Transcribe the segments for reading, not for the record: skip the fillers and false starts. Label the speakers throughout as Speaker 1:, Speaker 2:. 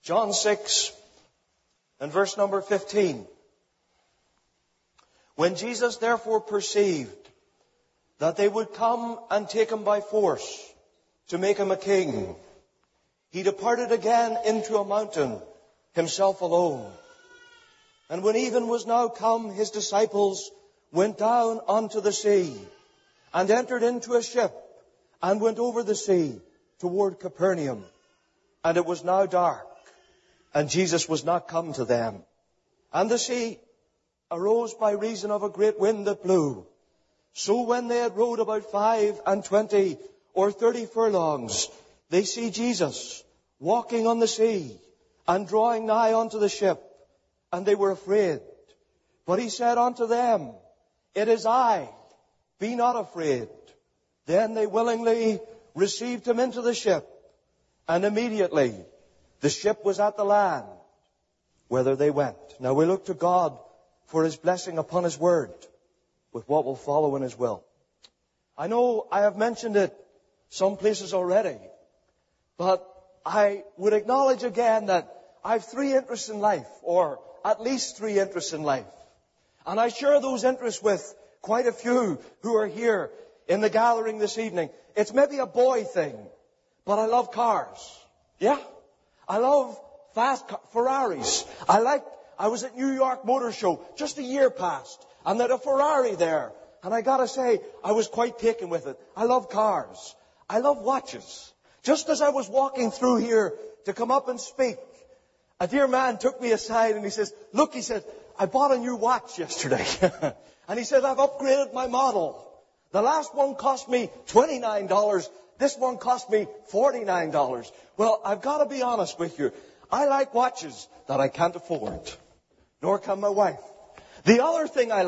Speaker 1: John 6 and verse number 15. When Jesus therefore perceived that they would come and take him by force to make him a king, he departed again into a mountain, himself alone. And when even was now come, his disciples went down unto the sea, and entered into a ship, and went over the sea toward Capernaum. And it was now dark, and Jesus was not come to them. And the sea arose by reason of a great wind that blew. So when they had rowed about 25 or 30 furlongs, they see Jesus walking on the sea, and drawing nigh unto the ship, and they were afraid. But he said unto them, It is I, be not afraid. Then they willingly received him into the ship, and immediately the ship was at the land, whither they went. Now we look to God for his blessing upon his word, with what will follow in his will. I know I have mentioned it some places already, but I would acknowledge again that I have 3 interests in life, or at least 3 interests in life. And I share those interests with quite a few who are here in the gathering this evening. It's maybe a boy thing, but I love cars. Yeah? I love fast Ferraris. I was at New York Motor Show just a year past, and there had a Ferrari there. And I gotta say, I was quite taken with it. I love cars. I love watches. Just as I was walking through here to come up and speak, a dear man took me aside and he says, Look, he said, I bought a new watch yesterday. And he said, I've upgraded my model. The last one cost me $29. This one cost me $49. Well, I've got to be honest with you. I like watches that I can't afford. Nor can my wife. The other thing I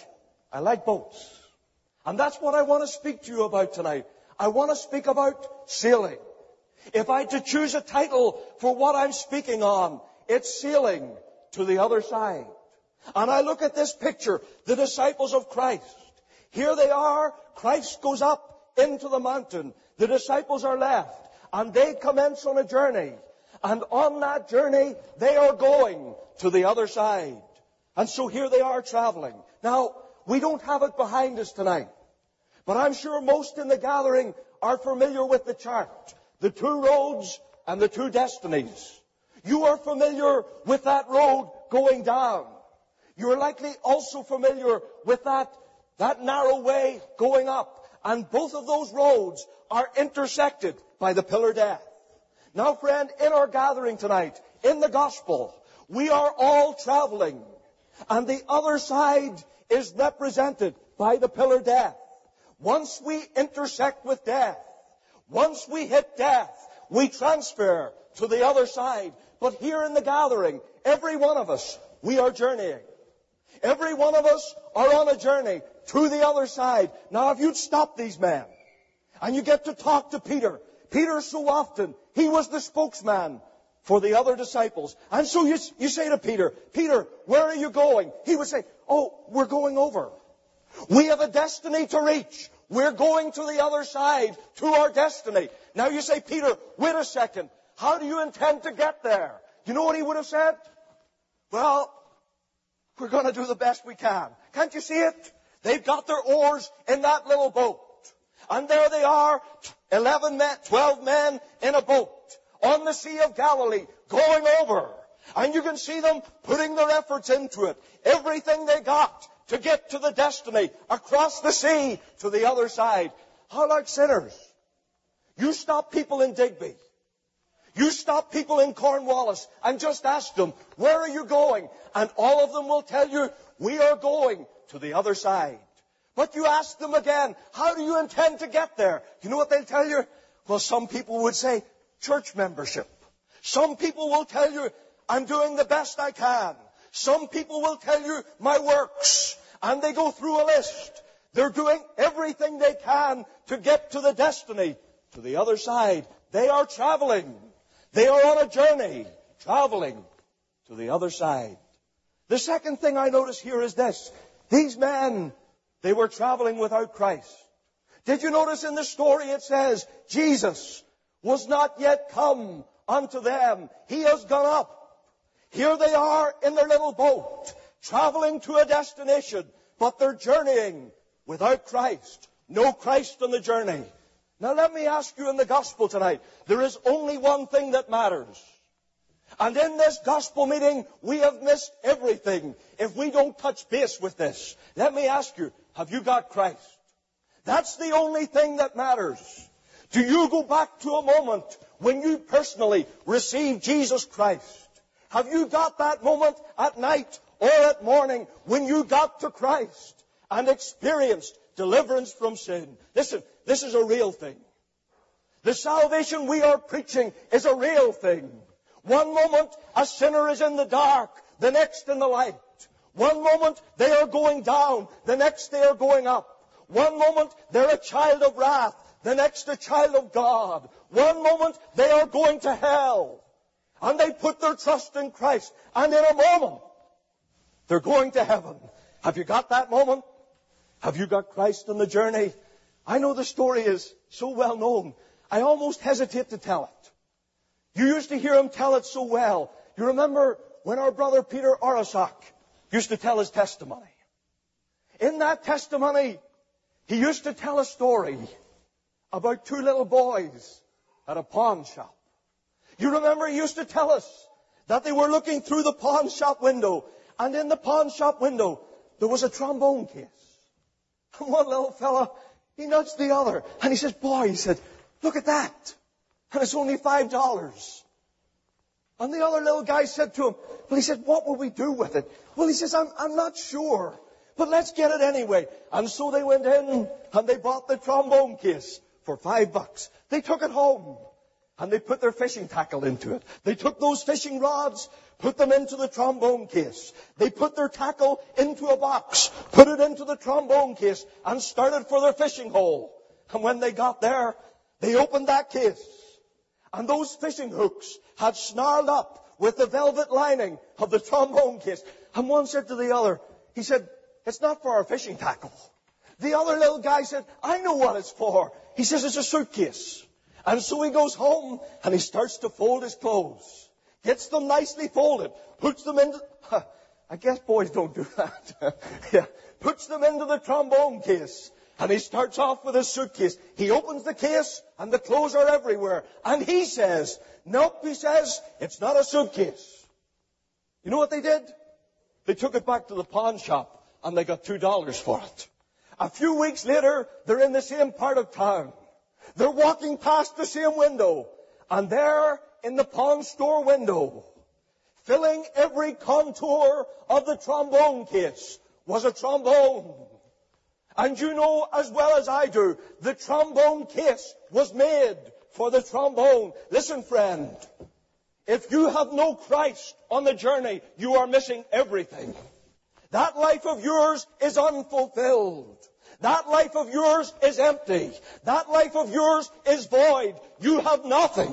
Speaker 1: like boats. And that's what I want to speak to you about tonight. I want to speak about sailing. If I had to choose a title for what I'm speaking on, it's Sailing to the Other Side. And I look at this picture, the disciples of Christ. Here they are, Christ goes up into the mountain. The disciples are left, and they commence on a journey. And on that journey, they are going to the other side. And so here they are traveling. Now, we don't have it behind us tonight, but I'm sure most in the gathering are familiar with the chart. The 2 roads and the 2 destinies. You are familiar with that road going down. You're likely also familiar with that narrow way going up. And both of those roads are intersected by the pillar death. Now, friend, in our gathering tonight, in the gospel, we are all traveling. And the other side is represented by the pillar death. Once we intersect with death, once we hit death, we transfer to the other side. But here in the gathering, every one of us, we are journeying. Every one of us are on a journey to the other side. Now, if you'd stop these men, and you get to talk to Peter, Peter so often, he was the spokesman for the other disciples. And so you say to Peter, Peter, where are you going? He would say, oh, we're going over. We have a destiny to reach. We're going to the other side, to our destiny. Now you say, Peter, wait a second. How do you intend to get there? You know what he would have said? Well, we're going to do the best we can. Can't you see it? They've got their oars in that little boat. And there they are, 12 men in a boat on the Sea of Galilee, going over. And you can see them putting their efforts into it. Everything they got to get to the destiny, across the sea to the other side. How like sinners? You stop people in Digby. You stop people in Cornwallis and just ask them, where are you going? And all of them will tell you, we are going to the other side. But you ask them again, how do you intend to get there? You know what they'll tell you? Well, some people would say, church membership. Some people will tell you, I'm doing the best I can. Some people will tell you, my works. And they go through a list. They're doing everything they can to get to the destiny, to the other side. They are traveling. They are on a journey, traveling to the other side. The second thing I notice here is this. These men, they were traveling without Christ. Did you notice in the story it says, Jesus was not yet come unto them. He has gone up. Here they are in their little boat, traveling to a destination, but they're journeying without Christ. No Christ on the journey. Now let me ask you, in the gospel tonight, there is only one thing that matters. And in this gospel meeting, we have missed everything if we don't touch base with this. Let me ask you, have you got Christ? That's the only thing that matters. Do you go back to a moment when you personally received Jesus Christ? Have you got that moment at night or at morning when you got to Christ and experienced deliverance from sin? Listen, this is a real thing. The salvation we are preaching is a real thing. One moment a sinner is in the dark, the next in the light. One moment they are going down, the next they are going up. One moment they're a child of wrath, the next a child of God. One moment they are going to hell. And they put their trust in Christ. And in a moment, they're going to heaven. Have you got that moment? Have you got Christ on the journey? I know the story is so well known, I almost hesitate to tell it. You used to hear him tell it so well. You remember when our brother Peter Orosok used to tell his testimony. In that testimony, he used to tell a story about two little boys at a pawn shop. You remember he used to tell us that they were looking through the pawn shop window, and in the pawn shop window there was a trombone case. And one little fella, he nudged the other, and he says, "Boy," he said, "look at that. And it's only $5. And the other little guy said to him, well, he said, "What will we do with it?" Well, he says, I'm not sure, but let's get it anyway. And so they went in and they bought the trombone case for $5. They took it home and they put their fishing tackle into it. They took those fishing rods, put them into the trombone case. They put their tackle into a box, put it into the trombone case, and started for their fishing hole. And when they got there, they opened that case. And those fishing hooks had snarled up with the velvet lining of the trombone case. And one said to the other, he said, "It's not for our fishing tackle." The other little guy said, "I know what it's for." He says, "It's a suitcase." And so he goes home and he starts to fold his clothes. Gets them nicely folded. Puts them into... I guess boys don't do that. Yeah. Puts them into the trombone case. And he starts off with his suitcase. He opens the case and the clothes are everywhere. And he says, "Nope," he says, "it's not a suitcase." You know what they did? They took it back to the pawn shop and they got $2 for it. A few weeks later, they're in the same part of town. They're walking past the same window. And there in the pawn store window, filling every contour of the trombone case, was a trombone. And you know as well as I do, the trombone case was made for the trombone. Listen, friend, if you have no Christ on the journey, you are missing everything. That life of yours is unfulfilled. That life of yours is empty. That life of yours is void. You have nothing.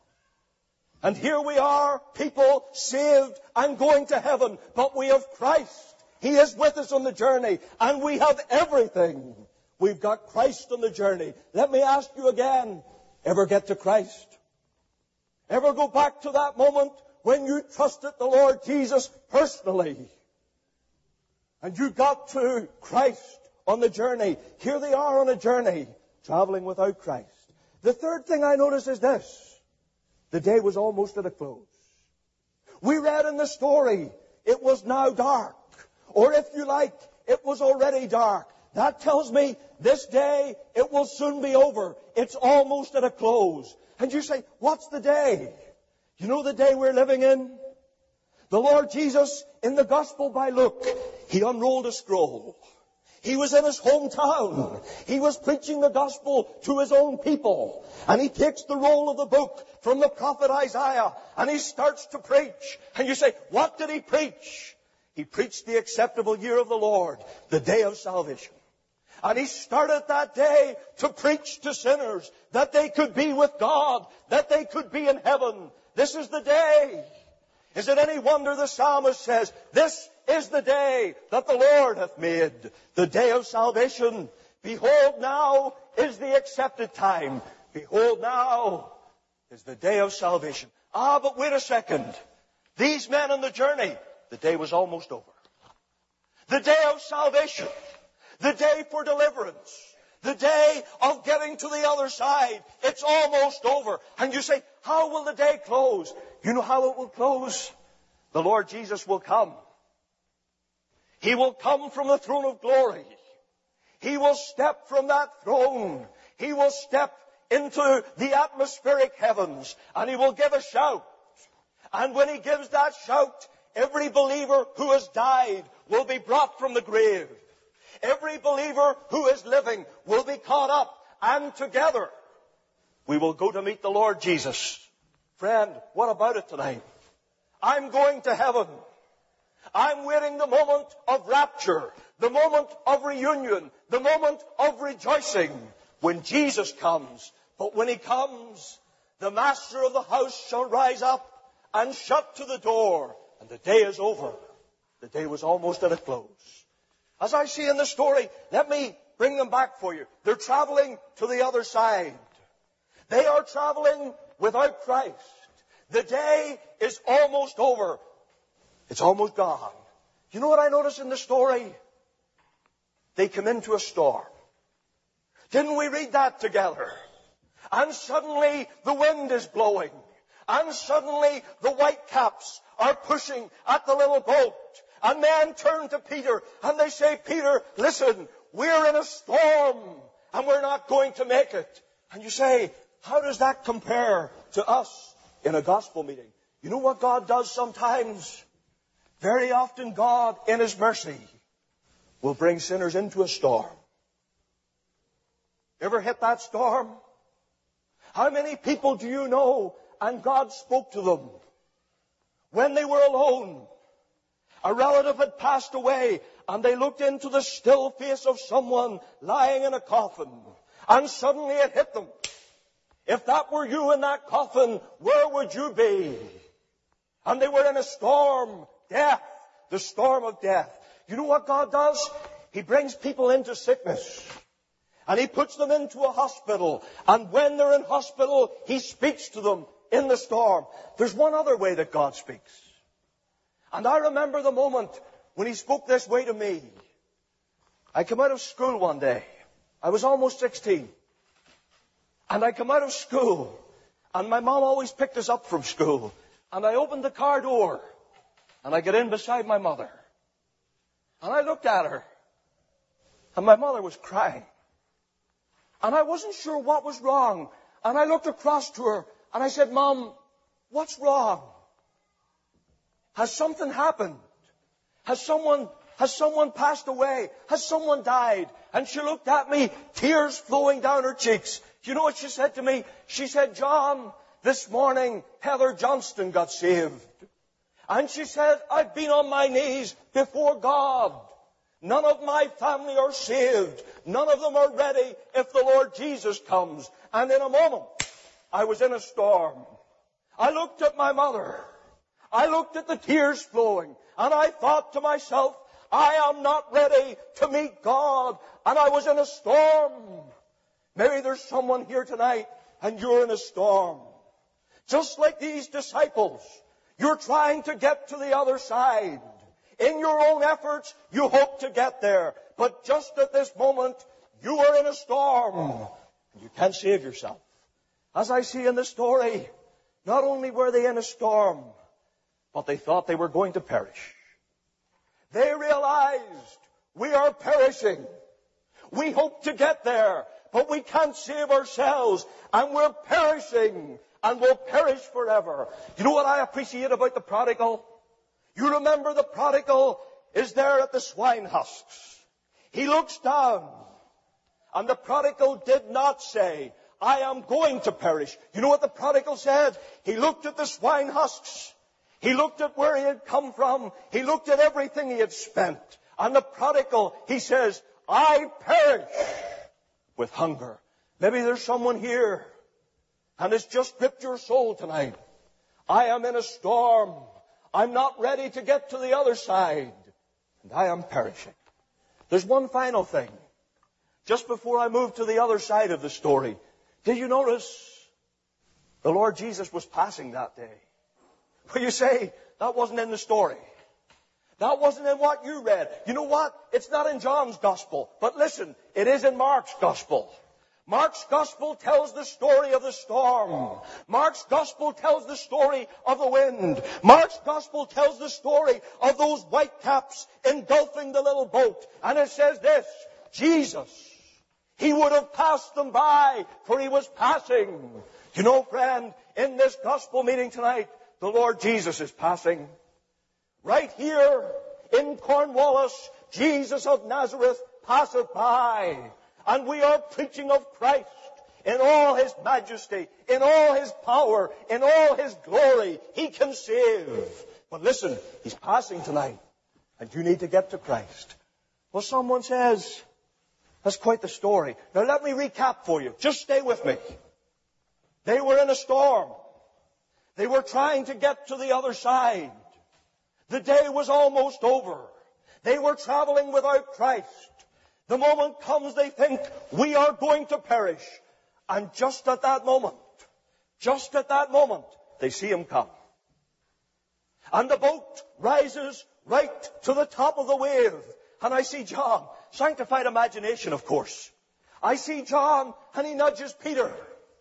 Speaker 1: And here we are, people saved and going to heaven, but we have Christ. He is with us on the journey, and we have everything. We've got Christ on the journey. Let me ask you again, ever get to Christ? Ever go back to that moment when you trusted the Lord Jesus personally? And you got to Christ on the journey. Here they are on a journey, traveling without Christ. The third thing I notice is this. The day was almost at a close. We read in the story, it was now dark. Or if you like, it was already dark. That tells me this day, it will soon be over. It's almost at a close. And you say, what's the day? You know the day we're living in? The Lord Jesus, in the Gospel by Luke, He unrolled a scroll. He was in his hometown. He was preaching the gospel to his own people. And he takes the roll of the book from the prophet Isaiah and he starts to preach. And you say, what did he preach? He preached the acceptable year of the Lord, the day of salvation. And he started that day to preach to sinners that they could be with God, that they could be in heaven. This is the day. Is it any wonder the psalmist says, this is the day that the Lord hath made, the day of salvation. Behold, now is the accepted time. Behold, now is the day of salvation. Ah, but wait a second. These men on the journey, the day was almost over. The day of salvation, the day for deliverance, the day of getting to the other side, it's almost over. And you say, how will the day close? You know how it will close? The Lord Jesus will come. He will come from the throne of glory. He will step from that throne. He will step into the atmospheric heavens, and He will give a shout. And when He gives that shout, every believer who has died will be brought from the grave. Every believer who is living will be caught up, and together we will go to meet the Lord Jesus. Friend, what about it tonight? I'm going to heaven. I'm waiting the moment of rapture, the moment of reunion, the moment of rejoicing when Jesus comes. But when He comes, the master of the house shall rise up and shut to the door, and the day is over. The day was almost at a close. As I see in the story, let me bring them back for you. They're traveling to the other side. They are traveling without Christ. The day is almost over. It's almost gone. You know what I notice in the story? They come into a storm. Didn't we read that together? And suddenly the wind is blowing. And suddenly the whitecaps are pushing at the little boat. And men turn to Peter and they say, Peter, listen, we're in a storm and we're not going to make it. And you say, how does that compare to us in a gospel meeting? You know what God does sometimes? Very often God, in His mercy, will bring sinners into a storm. Ever hit that storm? How many people do you know and God spoke to them when they were alone? A relative had passed away and they looked into the still face of someone lying in a coffin, and suddenly it hit them. If that were you in that coffin, where would you be? And they were in a storm, death, the storm of death. You know what God does? He brings people into sickness. And He puts them into a hospital. And when they're in hospital, He speaks to them in the storm. There's one other way that God speaks. And I remember the moment when He spoke this way to me. I came out of school one day. I was almost 16. And I come out of school. And my mom always picked us up from school. And I opened the car door. And I got in beside my mother. And I looked at her. And my mother was crying. And I wasn't sure what was wrong. And I looked across to her. And I said, Mom, what's wrong? Has something happened? Has someone passed away? Has someone died? And she looked at me, tears flowing down her cheeks. You know what she said to me? She said, John, this morning Heather Johnston got saved. And she said, I've been on my knees before God. None of my family are saved. None of them are ready if the Lord Jesus comes. And in a moment, I was in a storm. I looked at my mother. I looked at the tears flowing. And I thought to myself, I am not ready to meet God. And I was in a storm. Maybe there's someone here tonight and you're in a storm. Just like these disciples, you're trying to get to the other side. In your own efforts, you hope to get there. But just at this moment, you are in a storm. You can't save yourself. As I see in the story, not only were they in a storm, but they thought they were going to perish. They realized, we are perishing. We hope to get there, but we can't save ourselves. And we're perishing, and we'll perish forever. You know what I appreciate about the prodigal? You remember the prodigal is there at the swine husks. He looks down. And the prodigal did not say, I am going to perish. You know what the prodigal said? He looked at the swine husks. He looked at where he had come from. He looked at everything he had spent. And the prodigal, he says, I perish with hunger. Maybe there's someone here and it's just gripped your soul tonight. I am in a storm. I'm not ready to get to the other side. And I am perishing. There's one final thing. Just before I move to the other side of the story, did you notice The Lord Jesus was passing that day. Well, you say, that wasn't in the story. That wasn't in what you read. You know what? It's not in John's Gospel. But listen, it is in Mark's Gospel. Mark's Gospel tells the story of the storm. Mark's Gospel tells the story of the wind. Mark's Gospel tells the story of those white caps engulfing the little boat. And it says this, Jesus, He would have passed them by, for He was passing. You know, friend, in this gospel meeting tonight, the Lord Jesus is passing. Right here in Cornwallis, Jesus of Nazareth passeth by. And we are preaching of Christ in all His majesty, in all His power, in all His glory. He can save. But listen, He's passing tonight. And you need to get to Christ. Well, someone says, that's quite the story. Now let me recap for you. Just stay with me. They were in a storm. They were trying to get to the other side. The day was almost over. They were traveling without Christ. The moment comes they think, we are going to perish. And just at that moment, they see Him come. And the boat rises right to the top of the wave. And I see John, sanctified imagination, of course. I see John, and he nudges Peter.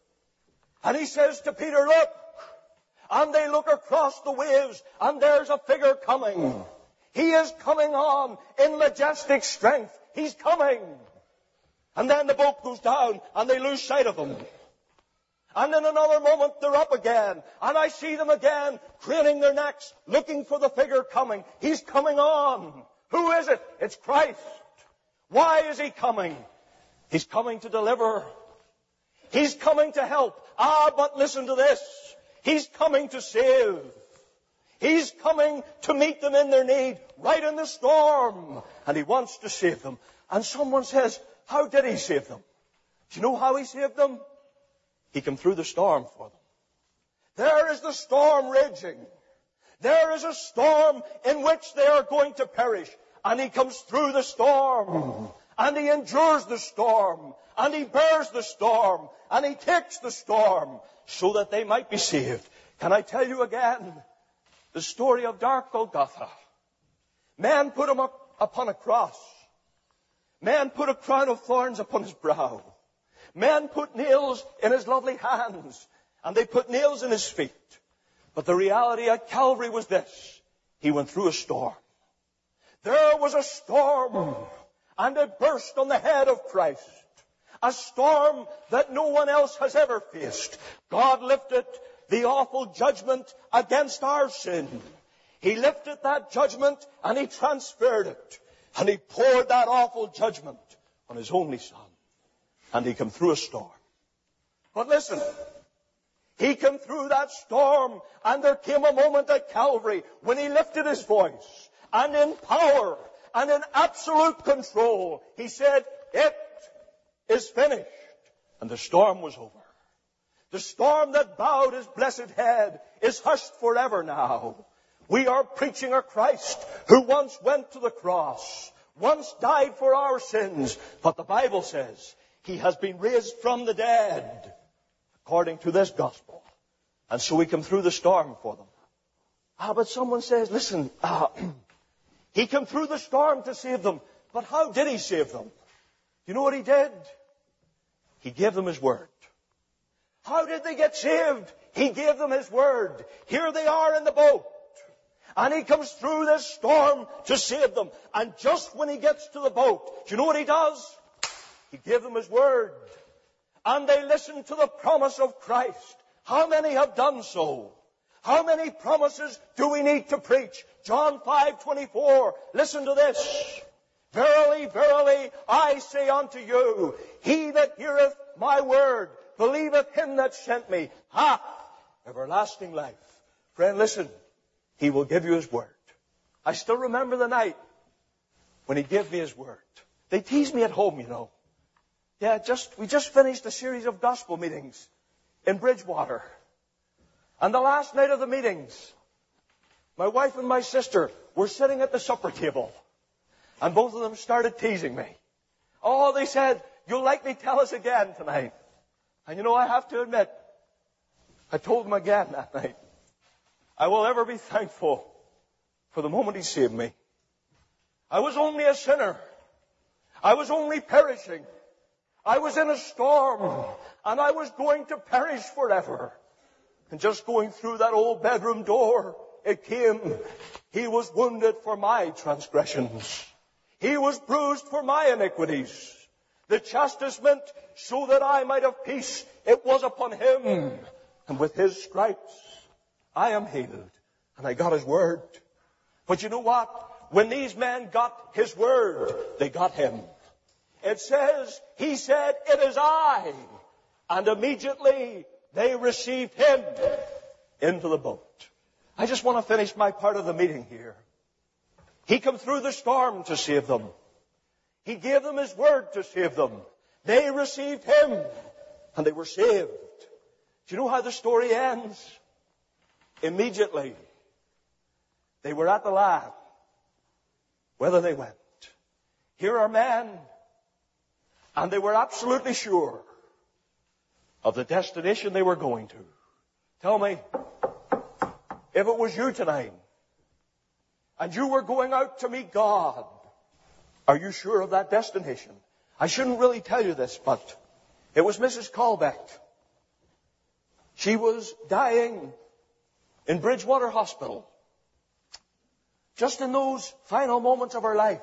Speaker 1: And he says to Peter, look. And they look across the waves, and there's a figure coming. He is coming on in majestic strength. He's coming. And then the boat goes down, and they lose sight of Him. And in another moment, they're up again. And I see them again, craning their necks, looking for the figure coming. He's coming on. Who is it? It's Christ. Why is He coming? He's coming to deliver. He's coming to help. But listen to this. He's coming to save. He's coming to meet them in their need, right in the storm. And He wants to save them. And someone says, how did He save them? Do you know how He saved them? He came through the storm for them. There is the storm raging. There is a storm in which they are going to perish. And He comes through the storm. And He endures the storm. And He bears the storm. And He takes the storm so that they might be saved. Can I tell you again the story of dark Golgotha? Man put Him up upon a cross. Man put a crown of thorns upon His brow. Men put nails in His lovely hands. And they put nails in His feet. But the reality at Calvary was this. He went through a storm. There was a storm. And it burst on the head of Christ. A storm that no one else has ever faced. God lifted the awful judgment against our sin. He lifted that judgment and He transferred it. And He poured that awful judgment on His only Son. And He came through a storm. But listen, He came through that storm, and there came a moment at Calvary when He lifted His voice, and in power and in absolute control, He said, it is finished. And the storm was over. The storm that bowed His blessed head is hushed forever now. We are preaching a Christ who once went to the cross, once died for our sins, but the Bible says He has been raised from the dead, according to this gospel. And so He came through the storm for them. But someone says, listen, He came through the storm to save them. But how did He save them? You know what He did? He gave them His word. How did they get saved? He gave them His word. Here they are in the boat. And He comes through this storm to save them. And just when He gets to the boat, do you know what He does? He gave them His word. And they listened to the promise of Christ. How many have done so? How many promises do we need to preach? John 5:24. Listen to this. Verily, verily, I say unto you, he that heareth my word, believeth Him that sent me, hath everlasting life. Friend, listen. He will give you His word. I still remember the night when He gave me His word. They tease me at home, you know. Yeah, we just finished a series of gospel meetings in Bridgewater. And the last night of the meetings, my wife and my sister were sitting at the supper table. And both of them started teasing me. Oh, they said, you'll likely tell us again tonight. And you know, I have to admit, I told him again that night, I will ever be thankful for the moment he saved me. I was only a sinner. I was only perishing. I was in a storm, and I was going to perish forever. And just going through that old bedroom door, it came. He was wounded for my transgressions. He was bruised for my iniquities. The chastisement so that I might have peace, it was upon him. And with his stripes, I am healed. And I got his word. But you know what? When these men got his word, they got him. It says, he said, it is I. And immediately they received him into the boat. I just want to finish my part of the meeting here. He came through the storm to save them. He gave them his word to save them. They received him and they were saved. Do you know how the story ends? Immediately, they were at the land, whither they went. Here are men, and they were absolutely sure of the destination they were going to. Tell me, if it was you tonight, and you were going out to meet God, are you sure of that destination? I shouldn't really tell you this, but it was Mrs. Colbeck. She was dying in Bridgewater Hospital. Just in those final moments of her life,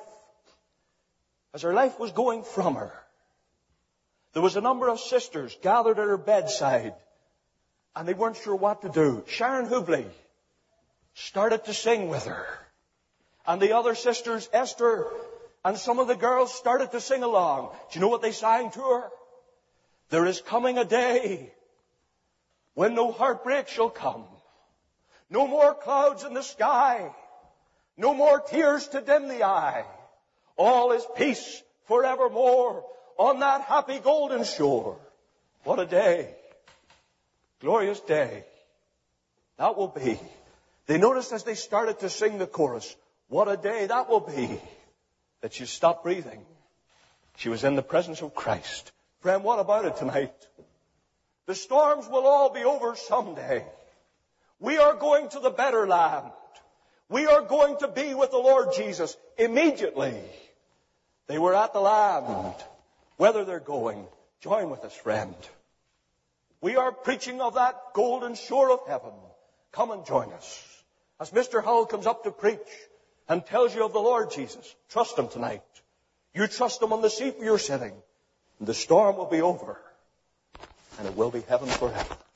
Speaker 1: as her life was going from her, there was a number of sisters gathered at her bedside, and they weren't sure what to do. Sharon Hubley started to sing with her. And the other sisters, Esther, and some of the girls started to sing along. Do you know what they sang to her? There is coming a day when no heartbreak shall come. No more clouds in the sky. No more tears to dim the eye. All is peace forevermore on that happy golden shore. What a day. Glorious day. That will be. They noticed as they started to sing the chorus, what a day that will be, that she stopped breathing. She was in the presence of Christ. Friend, what about it tonight? The storms will all be over someday. We are going to the better land. We are going to be with the Lord Jesus immediately. They were at the land. Whether they're going, join with us, friend. We are preaching of that golden shore of heaven. Come and join us. As Mr. Hull comes up to preach and tells you of the Lord Jesus, trust him tonight. You trust him on the seat where you're sitting. And the storm will be over. And it will be heaven forever.